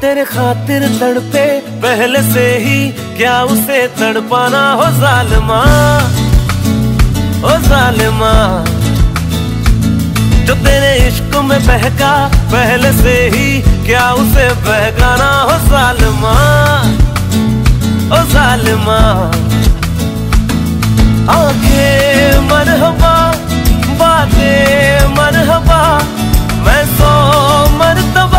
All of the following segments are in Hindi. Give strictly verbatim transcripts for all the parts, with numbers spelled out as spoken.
तेरे खातिर तड़पे पहले से ही, क्या उसे तड़पाना हो जालिमा, ओ जालिमा। जो तेरे इश्क में बहका पहले से ही, क्या उसे बहकाना हो जालिमा, ओ जालिमा। आंखें मरहबा, बातें मरहबा, मैं सौ मरतबा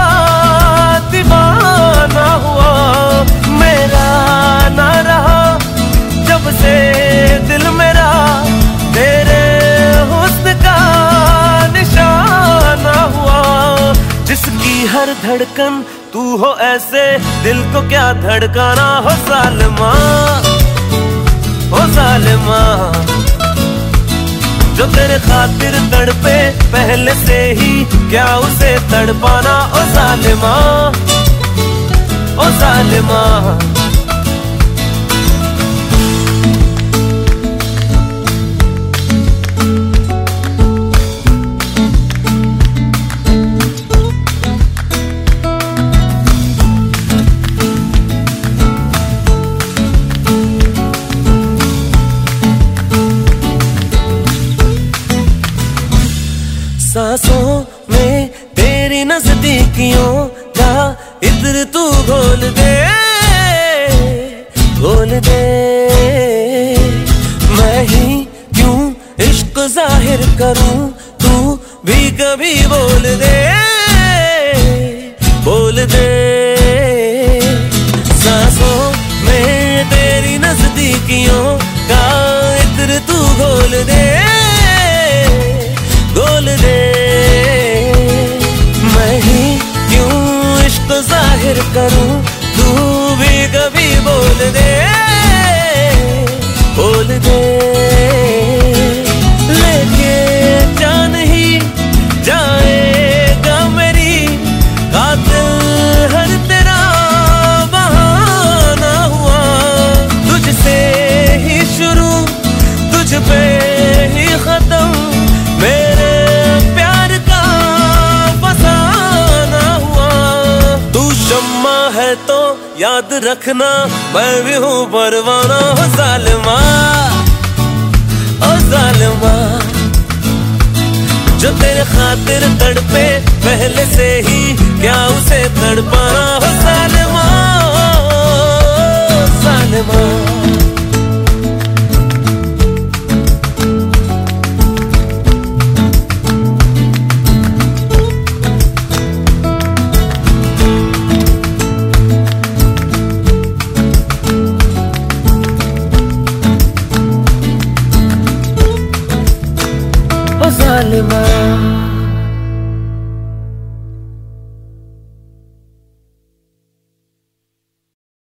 दीवाना हुआ। मेरा ना रहा जब से दिल मेरा, तेरे हुस्न का निशाना हुआ। जिसकी हर धड़कन तू हो ऐसे, दिल को क्या धड़काना हो जालिमा, हो जालिमा। जो तेरे खातिर तड़पे पहले से ही, क्या उसे तड़पाना ओ जालिमा, ओ जालिमा। सांसों में तेरी नजदीकियों का इत्र तू घोल दे, घोल दे। मैं ही क्यों इश्क जाहिर करूं, तू भी कभी बोल दे, बोल दे। सांसों में तेरी नजदीकियों का इत्र तू घोल दे, बोल दे। मैं ही क्यों इश्क जाहिर करूं, तू भी कभी बोल दे, बोल दे। लेके जान ही जाएगा मेरी, कातिल हर तेरा बहाना हुआ। तुझसे ही शुरू, तुझ पे ही खत्म, मेरे प्यार का फसाना हुआ। तू शम्मा है तो याद रखना, मैं भी हूँ परवाना हो जालिमा, ओ जालिमा। जो तेरे खातिर तड़पे पहले से ही, क्या उसे तड़पाना हो जालिमा, ओ जालिमा।